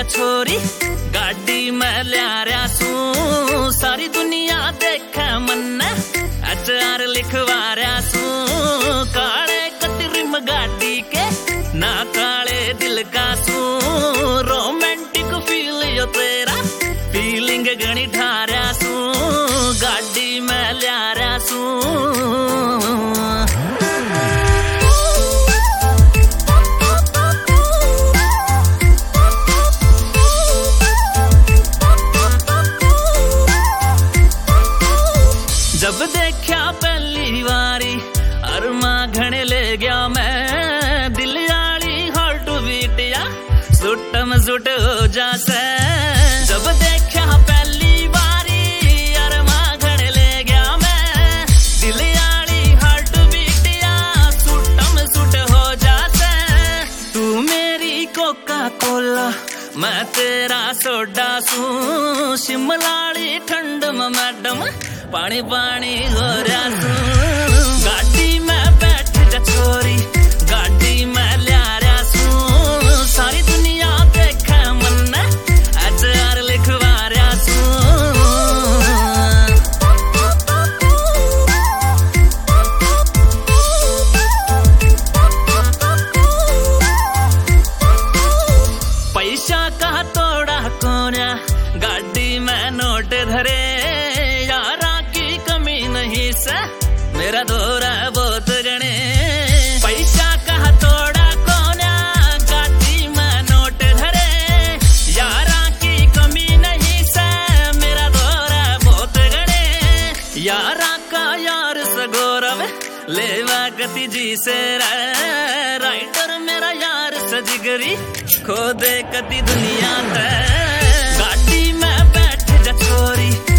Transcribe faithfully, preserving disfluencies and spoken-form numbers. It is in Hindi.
जा छोरी गाड़ी में लिया रहा सू सारी दुनिया देखे मन्ने अचार लिखवा रहा सू काले कतरिम गाड़ी के ना काले दिल का सू रोमांटिक फील यो तेरा फीलिंग गणी ठारा सू गाड़ी में लिया रहा सू। जब देखा पहली बारी अरमा घने ले गया मैं दिल आली हार्ट बीटिया सुटम सुट हो जासे। जब देखा पहली बारी अरमा घने ले गया मैं दिल आली हार्ट बीटिया सुटम सुट हो जासे। तू मेरी कोका कोला मैं तेरा सोडा सू शिमलाड़ी ठंड में मैडम पानी पानी हो रहा सू गाड़ी में बैठ जा छोरी गाड़ी में लिया रहा सू सारी दुनिया देखे मन्ने अचार लिखवा रहा सू। पैसा का तोड़ा कोना गाड़ी में नोट धरे मेरा दौरा बहुत गणे पैसा का तोड़ा कोना गाड़ी में नोट धरे यारा की कमी नहीं से मेरा दौरा बहुत गणे यारा का यार सगौरव लेवा गति जी से राइटर मेरा यार सजगरी खो दे कति दुनिया ते गाड़ी में बैठ जा छोरी